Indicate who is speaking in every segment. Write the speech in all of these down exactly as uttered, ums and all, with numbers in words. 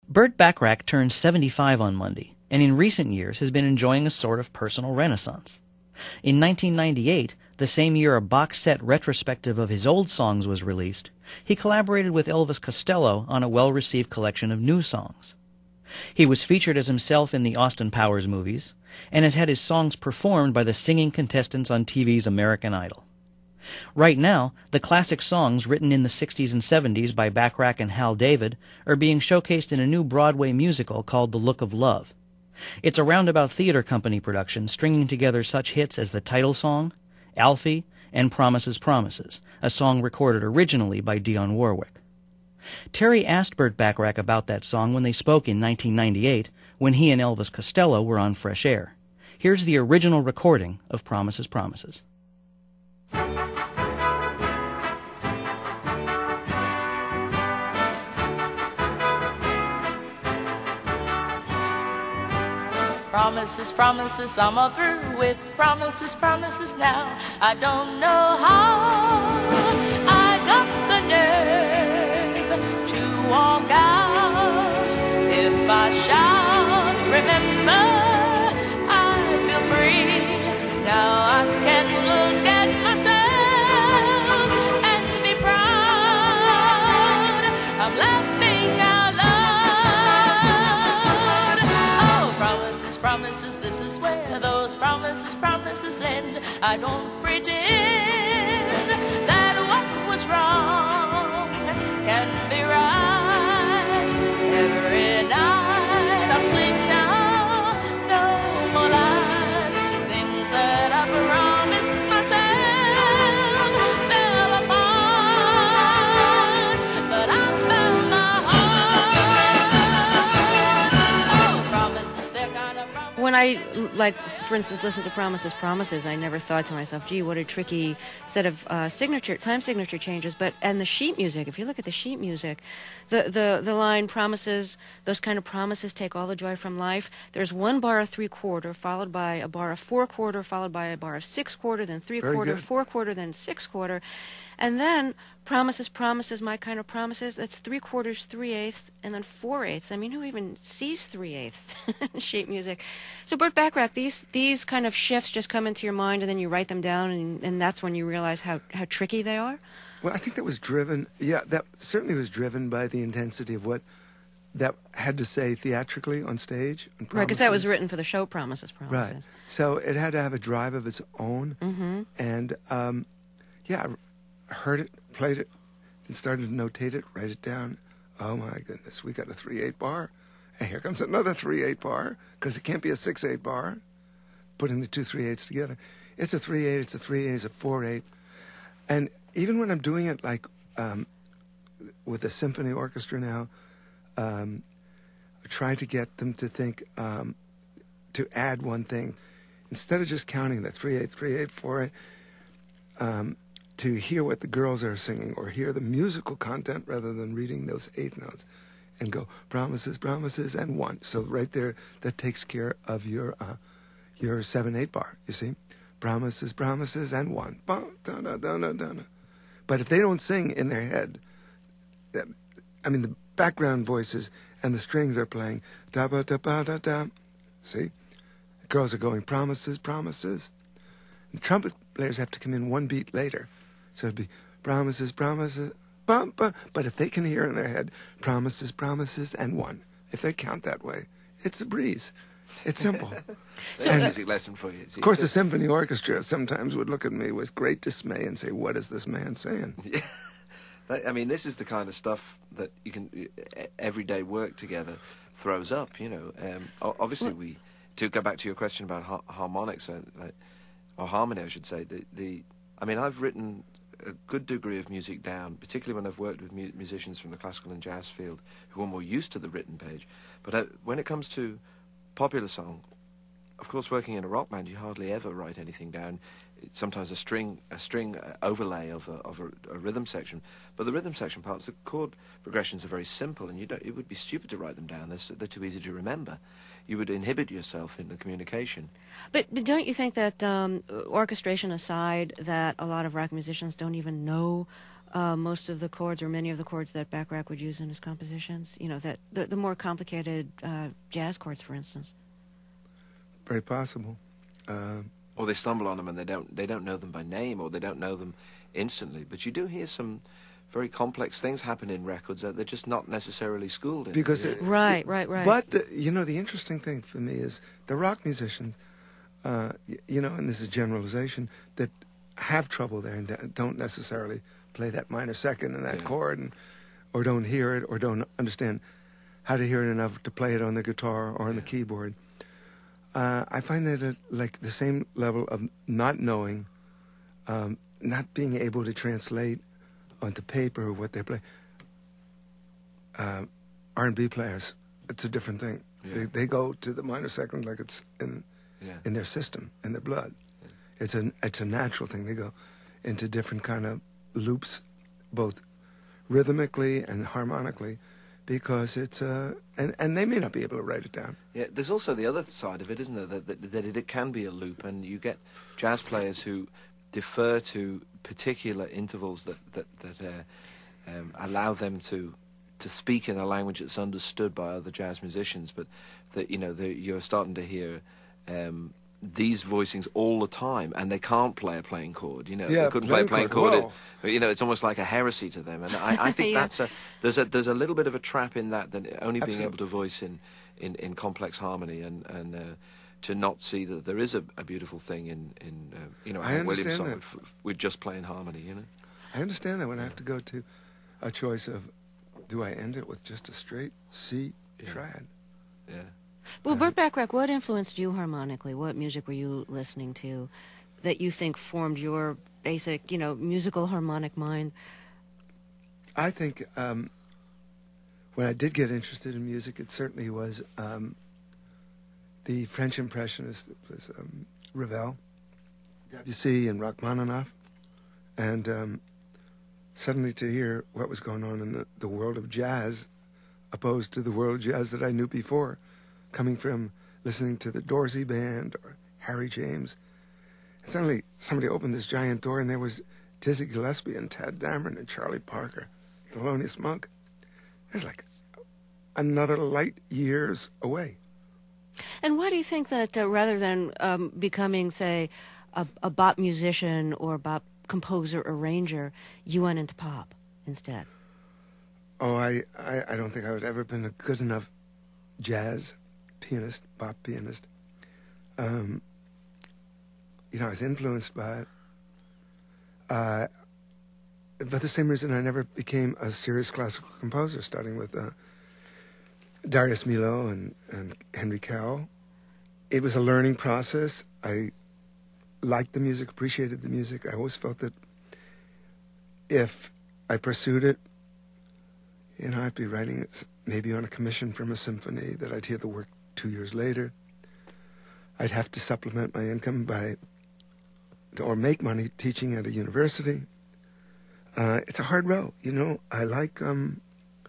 Speaker 1: Burt Bacharach turned seventy-five on Monday, and in recent years has been enjoying a sort of personal renaissance. In nineteen ninety-eight, the same year a box set retrospective of his old songs was released, he collaborated with Elvis Costello on a well-received collection of new songs. He was featured as himself in the Austin Powers movies, and has had his songs performed by the singing contestants on T V's American Idol. Right now, the classic songs written in the sixties and seventies by Bacharach and Hal David are being showcased in a new Broadway musical called The Look of Love. It's a Roundabout Theater Company production stringing together such hits as the title song, Alfie, and Promises, Promises, a song recorded originally by Dionne Warwick. Terry asked Burt Bacharach about that song when they spoke in nineteen ninety-eight, when he and Elvis Costello were on Fresh Air. Here's the original recording of Promises, Promises.
Speaker 2: Promises, promises, I'm all through with promises, promises now. I don't know how I got the nerve to walk out. If I shout, remember, I feel free. Now I can look at myself and be proud. I'm laughing out loud. Oh, promises, promises, this is where those promises, promises end. I don't pretend that what was wrong can be right. Every night I sleep now, no more lies. Things that I promised myself fell apart, but I found my heart. Oh, promises, they're kind of promises.
Speaker 3: When I, like, for instance, listen to Promises, Promises, I never thought to myself, gee, what a tricky set of uh, signature, time signature changes. But, and the sheet music, if you look at the sheet music, the, the, the line promises, those kind of promises take all the joy from life. There's one bar of three-quarter, followed by a bar of four-quarter, followed by a bar of six-quarter, then three-quarter, four-quarter, then six-quarter. And then Promises, Promises, My Kind of Promises, that's three-quarters, three-eighths, and then four-eighths. I mean, who even sees three-eighths in sheet music? So, Burt Bacharach, these these kind of shifts just come into your mind, and then you write them down, and, and that's when you realize how, how tricky they are?
Speaker 4: Well, I think that was driven, yeah, that certainly was driven by the intensity of what that had to say theatrically on stage. On
Speaker 3: Right, because that was written for the show Promises, Promises.
Speaker 4: Right. So it had to have a drive of its own.
Speaker 3: Mm-hmm.
Speaker 4: And, um, yeah, I heard it, played it, and started to notate it, write it down. Oh, my goodness, we got a three eight bar. And here comes another three eight bar, because it can't be a six eight bar. Putting the two three eights together. It's a three eight, it's a three eight, it's a four eight. And even when I'm doing it, like, um, with a symphony orchestra now, um, I try to get them to think, um, to add one thing. Instead of just counting the three eight, three eight, four eight, um, to hear what the girls are singing or hear the musical content rather than reading those eighth notes and go, promises, promises, and one. So right there, that takes care of your uh, your seven eight bar, you see? Promises, promises, and one. But if they don't sing in their head, that, I mean, the background voices and the strings are playing da ba da ba da da. See? The girls are going promises, promises. The trumpet players have to come in one beat later. So it'd be promises, promises, bum, bum. But if they can hear in their head promises, promises, and one, if they count that way, it's a breeze. It's simple.
Speaker 5: It's a music lesson for you.
Speaker 4: Of course, the symphony orchestra sometimes would look at me with great dismay and say, what is this man saying?
Speaker 5: Yeah. I mean, this is the kind of stuff that you can, everyday work together throws up, you know. Um, obviously, we, to go back to your question about har harmonics, or, or harmony, I should say, the, the, I mean, I've written a good degree of music down, particularly when I've worked with mu musicians from the classical and jazz field who are more used to the written page. But uh, when it comes to popular song, of course, working in a rock band, you hardly ever write anything down. It's sometimes a string, a string overlay of a, of a, a rhythm section. But the rhythm section parts, the chord progressions are very simple, and you don't, it would be stupid to write them down. They're, they're too easy to remember. You would inhibit yourself in the communication.
Speaker 3: But, but don't you think that, um, orchestration aside, that a lot of rock musicians don't even know uh, most of the chords or many of the chords that Bacharach would use in his compositions? You know, that the, the more complicated uh, jazz chords, for instance.
Speaker 4: Very possible. Uh,
Speaker 5: Or they stumble on them and they don't they don't know them by name, or they don't know them instantly. But you do hear some very complex things happen in records that they're just not necessarily schooled in.
Speaker 4: because
Speaker 5: Yeah.
Speaker 4: it,
Speaker 3: Right, right, right.
Speaker 4: But the, you know, the interesting thing for me is the rock musicians, uh, y- you know, and this is generalization, that have trouble there and d- don't necessarily play that minor second and that
Speaker 5: Yeah.
Speaker 4: chord, and, or don't hear it, or don't understand how to hear it enough to play it on the guitar or on the keyboard. Uh, I find that at like the same level of not knowing, um, not being able to translate onto paper what they play. Uh, R and B players, it's a different thing.
Speaker 5: Yeah.
Speaker 4: They, they go to the minor second like it's in
Speaker 5: Yeah.
Speaker 4: in their system, in their blood. It's a it's a natural thing. They go into different kind of loops, both rhythmically and harmonically, because it's uh and and they may not be able to write it down.
Speaker 5: Yeah, there's also the other side of it, isn't there? That, that, that it can be a loop, and you get jazz players who defer to particular intervals that that that uh, um, allow them to to speak in a language that's understood by other jazz musicians. But that you know the, you're starting to hear um, these voicings all the time, and they can't play a playing chord. You know,
Speaker 4: Yeah,
Speaker 5: they couldn't play a
Speaker 4: playing
Speaker 5: playing
Speaker 4: chord,
Speaker 5: chord.
Speaker 4: well.
Speaker 5: It- you know, it's almost like a heresy to them, and I, I think
Speaker 3: Yeah.
Speaker 5: that's a there's a there's a little bit of a trap in that, that only being
Speaker 4: Absolutely.
Speaker 5: able to voice in in, in complex harmony and and. Uh, to not see that there is a, a beautiful thing in, in uh, you know,
Speaker 4: I
Speaker 5: Hank Williams'
Speaker 4: understand
Speaker 5: song
Speaker 4: that.
Speaker 5: with, with just playing harmony, you know?
Speaker 4: I understand that when I have to go to a choice of, do I end it with just a straight C
Speaker 5: Yeah.
Speaker 4: trad?
Speaker 5: Yeah.
Speaker 3: Well, Burt Bacharach, what influenced you harmonically? What music were you listening to that you think formed your basic, you know, musical harmonic mind?
Speaker 4: I think um, when I did get interested in music, it certainly was um, the French Impressionist. It was um, Ravel, Debussy, and Rachmaninoff. And um, suddenly to hear what was going on in the, the world of jazz opposed to the world of jazz that I knew before, coming from listening to the Dorsey Band or Harry James. And suddenly somebody opened this giant door and there was Dizzy Gillespie and Tad Dameron and Charlie Parker, Thelonious Monk. It was like another light years away.
Speaker 3: And why do you think that uh, rather than um, becoming, say, a, a bop musician or bop composer, arranger, you went into pop instead?
Speaker 4: Oh, I, I, I don't think I would ever been a good enough jazz pianist, bop pianist. Um, you know, I was influenced by it. Uh, but the same reason I never became a serious classical composer, starting with uh, Darius Milhaud and, and Henry Cowell. It was a learning process. I liked the music, appreciated the music. I always felt that if I pursued it, you know, I'd be writing it maybe on a commission from a symphony that I'd hear the work two years later. I'd have to supplement my income by, or make money teaching at a university. Uh, it's a hard road, you know. I like, um,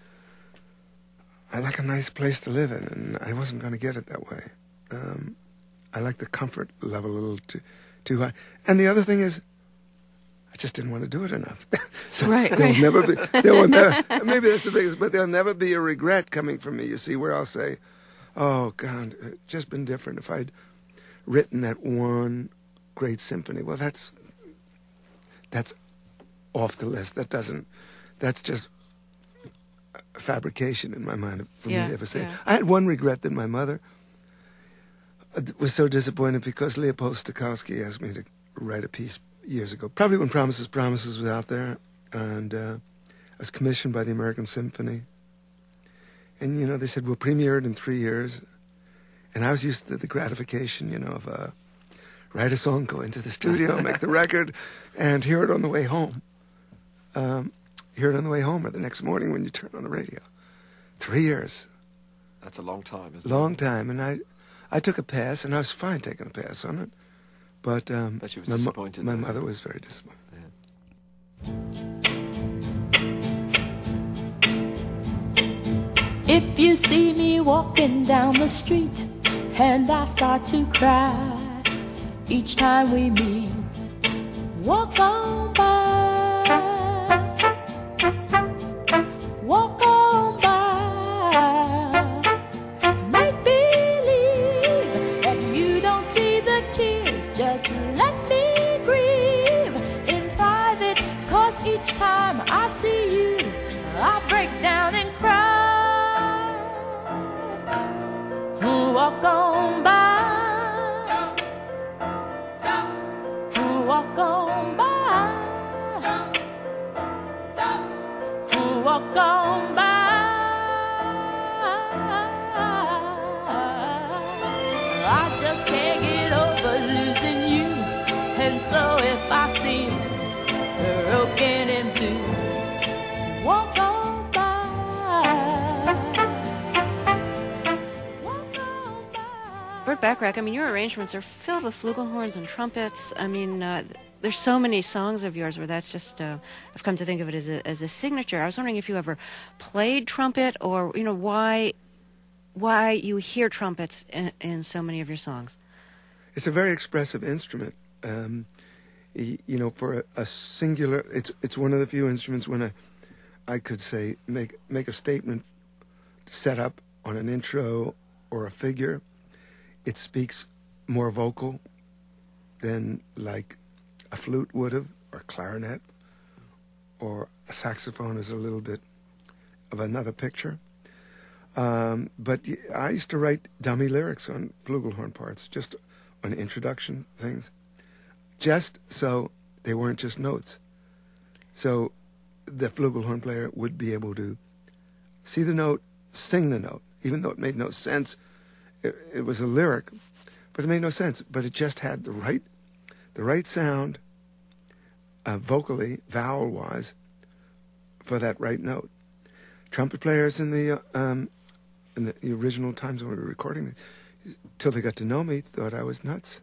Speaker 4: I like a nice place to live in, and I wasn't going to get it that way. Um, I like the comfort level a little too, too high. And the other thing is, I just didn't want to do it enough. So
Speaker 3: Right,
Speaker 4: there will
Speaker 3: right.
Speaker 4: never be. There will never. Maybe that's the biggest, but there'll never be a regret coming from me. You see, where I'll say, "Oh God, it'd just been different if I'd written that one great symphony." Well, that's that's off the list. That doesn't. That's just a fabrication in my mind for
Speaker 3: Yeah,
Speaker 4: me to ever say.
Speaker 3: yeah.
Speaker 4: I had one regret that my mother uh, was so disappointed because Leopold Stokowski asked me to write a piece years ago, probably when Promises, Promises was out there, and uh, I was commissioned by the American Symphony. And, you know, they said, we'll premiere it in three years. And I was used to the gratification, you know, of uh, write a song, go into the studio, make the record, and hear it on the way home. Um, hear it on the way home or the next morning when you turn on the radio. Three years.
Speaker 5: That's a long time, isn't
Speaker 4: Long
Speaker 5: it?
Speaker 4: time. And I, I took a pass, and I was fine taking a pass on it. But um,
Speaker 5: Bet she was
Speaker 4: my, mo-
Speaker 5: disappointed,
Speaker 4: my
Speaker 5: though.
Speaker 4: mother was very disappointed.
Speaker 2: If you see me walking down the street and I start to cry each time we meet, walk on by. walk on by. Walk on by. Walk on by. I just can't get over losing you, and so if I seem broken and blue, walk on by. Walk on by.
Speaker 3: Burt Bacharach, I mean, your arrangements are filled with flugelhorns and trumpets. I mean, uh, there's so many songs of yours where that's just, uh, I've come to think of it as a, as a signature. I was wondering if you ever played trumpet, or, you know, why why you hear trumpets in, in so many of your songs.
Speaker 4: It's a very expressive instrument. Um, y- you know, for a, a singular, it's it's one of the few instruments when I, I could say, make make a statement set up on an intro or a figure. It speaks more vocal than like a flute would have, or clarinet, or a saxophone is a little bit of another picture. Um, but y- I used to write dummy lyrics on flugelhorn parts, just on introduction things, just so they weren't just notes. So the flugelhorn player would be able to see the note, sing the note, even though it made no sense. It, it was a lyric, but it made no sense. But it just had the right, the right sound, uh, vocally, vowel-wise, for that right note. Trumpet players in the uh, um, in the, the original times when we were recording, till they got to know me, thought I was nuts.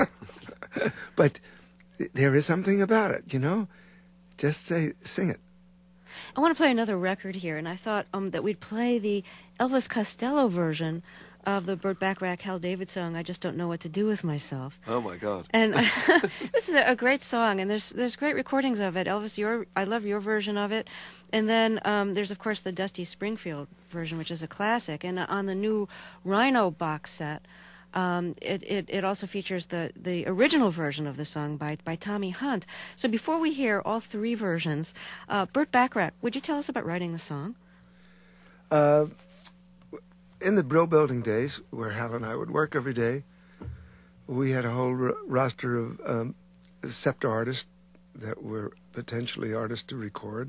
Speaker 4: But there is something about it, you know. Just say, sing it.
Speaker 3: I want to play another record here, and I thought um, that we'd play the Elvis Costello version of the Burt Bacharach Hal David song, I Just Don't Know What to Do With Myself.
Speaker 5: Oh, my God.
Speaker 3: And this is a, a great song, and there's there's great recordings of it. Elvis, your I love your version of it. And then um, there's, of course, the Dusty Springfield version, which is a classic. And uh, on the new Rhino box set, um, it, it, it also features the, the original version of the song by, by Tommy Hunt. So before we hear all three versions, uh, Burt Bacharach, would you tell us about writing the song?
Speaker 4: Uh, in the Brill Building days, where Hal and I would work every day, we had a whole r- roster of um, scepter artists that were potentially artists to record.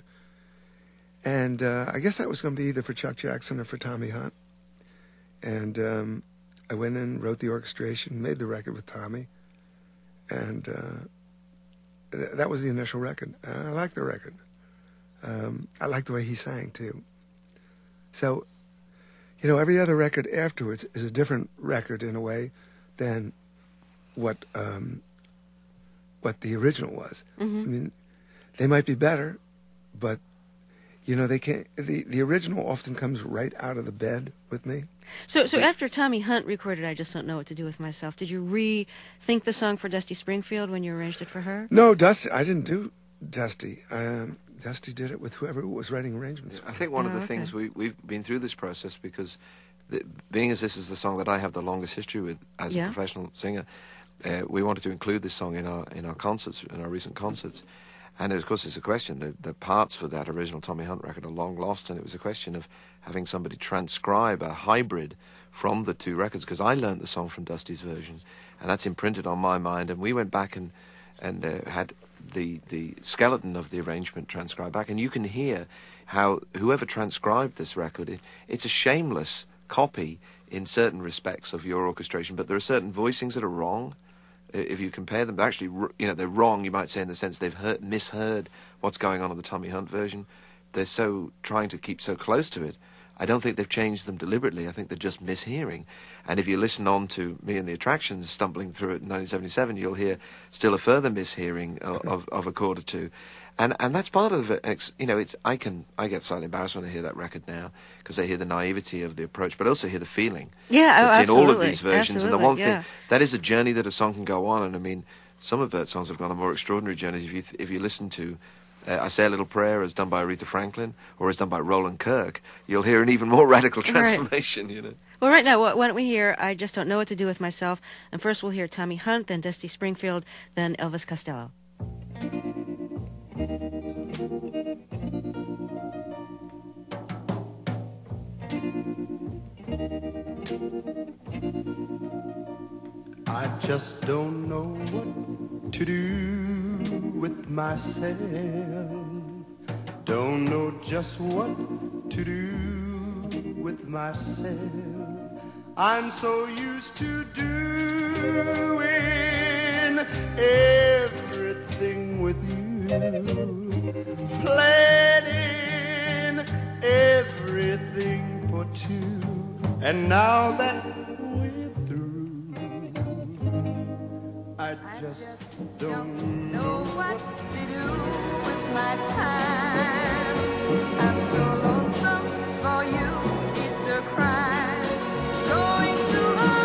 Speaker 4: And uh, I guess that was going to be either for Chuck Jackson or for Tommy Hunt. And um, I went in, wrote the orchestration, made the record with Tommy. And uh, th- that was the initial record. I liked the record. Um, I liked the way he sang, too. So, you know, every other record afterwards is a different record in a way than what um, what the original was.
Speaker 3: Mm-hmm.
Speaker 4: I mean, they might be better, but, you know, they can't. The, the original often comes right out of the bed with me.
Speaker 3: So, so after Tommy Hunt recorded I Just Don't Know What to Do With Myself, did you rethink the song for Dusty Springfield when you arranged it for her?
Speaker 4: No, Dusty, I didn't do Dusty. Um, Dusty did it with whoever was writing arrangements.
Speaker 5: I think one
Speaker 3: Oh,
Speaker 5: of the
Speaker 3: okay.
Speaker 5: things we, we've been through this process because, the, being as this is the song that I have the longest history with as
Speaker 3: Yeah.
Speaker 5: a professional singer, uh, we wanted to include this song in our in our concerts, in our recent concerts. And of course, it's a question. The, the parts for that original Tommy Hunt record are long lost, and it was a question of having somebody transcribe a hybrid from the two records, because I learned the song from Dusty's version, and that's imprinted on my mind. And we went back and and uh, had the the skeleton of the arrangement transcribed back, and you can hear how whoever transcribed this record, it, it's a shameless copy in certain respects of your orchestration, but there are certain voicings that are wrong. If you compare them, they're actually, you know, they're wrong, you might say, in the sense they've heard, misheard what's going on in the Tommy Hunt version. They're so trying to keep so close to it. I don't think they've changed them deliberately. I think they're just mishearing. And if you listen on to Me and the Attractions stumbling through it in nineteen seventy-seven, you'll hear still a further mishearing of, of, of a chord or two. And and that's part of it. You know, it's I can I get slightly embarrassed when I hear that record now because I hear the naivety of the approach, but I also hear the feeling.
Speaker 3: Yeah, oh,
Speaker 5: that's in all of
Speaker 3: absolutely.
Speaker 5: these versions.
Speaker 3: Absolutely,
Speaker 5: and the one
Speaker 3: yeah.
Speaker 5: thing that is a journey that a song can go on. And I mean, some of Bert's songs have gone on more extraordinary journeys. If you th- if you listen to uh, I Say a Little Prayer as done by Aretha Franklin or as done by Roland Kirk, you'll hear an even more radical transformation. You know.
Speaker 3: Well, right now, why don't we hear I Just Don't Know What to Do With Myself, and first we'll hear Tommy Hunt, then Dusty Springfield, then Elvis Costello.
Speaker 6: I just don't know what to do with myself. Don't know just what to do with myself. I'm so used to doing everything with you, planning everything for two, and now that we're through, I just don't know what to do with my time. I'm so lonesome for you, it's a crime. Going to a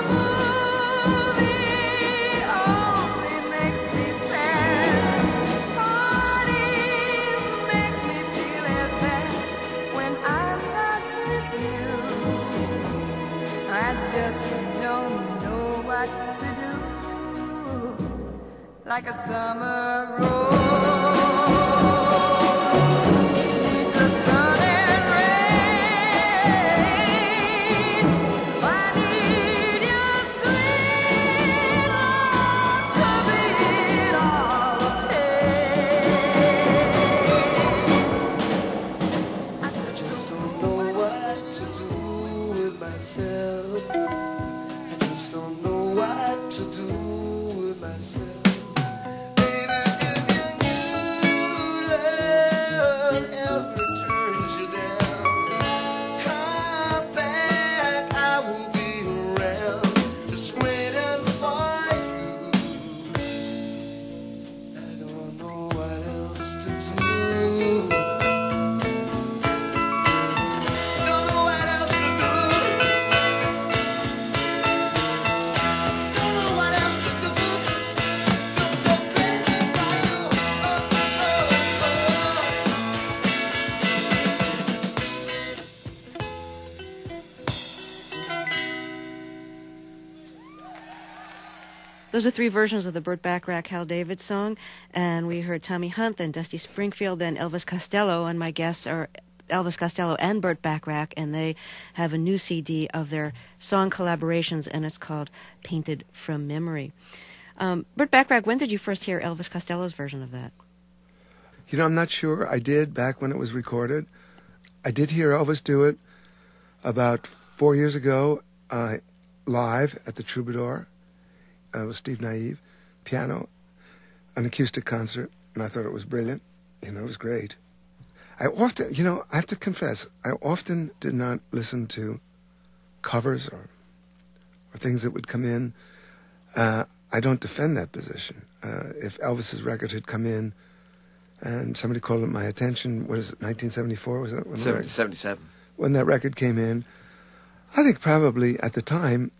Speaker 6: movie only makes me sad. Parties make me feel as bad when I'm not with you. I just don't know what to do. Like a summer rose needs a sun and rain. I need your sweet love to beat all the pain. I just don't know what to do with myself. I just don't know what to do with myself.
Speaker 3: Those are three versions of the Burt Bacharach, Hal David song, and we heard Tommy Hunt, then Dusty Springfield, then Elvis Costello, and my guests are Elvis Costello and Burt Bacharach, and they have a new C D of their song collaborations, and it's called Painted from Memory. Um, Burt Bacharach, when did you first hear Elvis Costello's version of that?
Speaker 4: You know, I'm not sure. I did back when it was recorded. I did hear Elvis do it about four years ago uh, live at the Troubadour. Uh, with Steve Naive, piano, an acoustic concert, and I thought it was brilliant. You know, it was great. I often, you know, I have to confess, I often did not listen to covers or or things that would come in. Uh, I don't defend that position. Uh, if Elvis's record had come in and somebody called it my attention, what is it, nineteen seventy-four? Was that when the record,
Speaker 5: seventy-seven.
Speaker 4: When that record came in, I think probably at the time,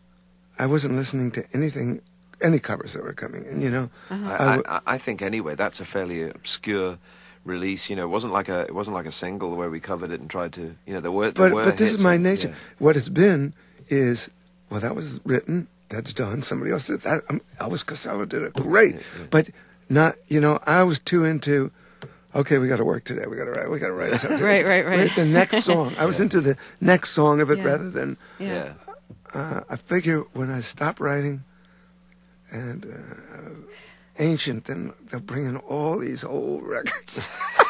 Speaker 4: I wasn't listening to anything, any covers that were coming in, you know.
Speaker 3: Uh-huh.
Speaker 5: I,
Speaker 4: I,
Speaker 5: I, I think anyway that's a fairly obscure release. You know, it wasn't like a it wasn't like a single where we covered it and tried to, you know, there were. There
Speaker 4: but
Speaker 5: were
Speaker 4: but this is
Speaker 5: hits
Speaker 4: my
Speaker 5: and-
Speaker 4: nature.
Speaker 5: yeah.
Speaker 4: What it's been is, well, that was written, that's done. Somebody else did that. Um, Elvis Costello did it, great.
Speaker 5: Yeah, yeah.
Speaker 4: But not, you know, I was too into. Okay, we got to work today. We got to write. We got to write something.
Speaker 3: Right, right, right.
Speaker 4: Write the next song. I was
Speaker 5: Yeah.
Speaker 4: into the next song of it
Speaker 3: Yeah.
Speaker 4: rather than.
Speaker 5: Yeah.
Speaker 4: Uh, I figure when I stop writing, and uh, ancient, then they'll bring in all these old records.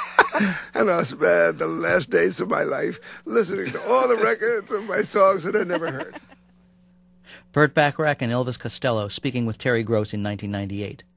Speaker 4: And I spent the last days of my life listening to all the records of my songs that I never heard.
Speaker 1: Burt Bacharach and Elvis Costello speaking with Terry Gross in nineteen ninety-eight.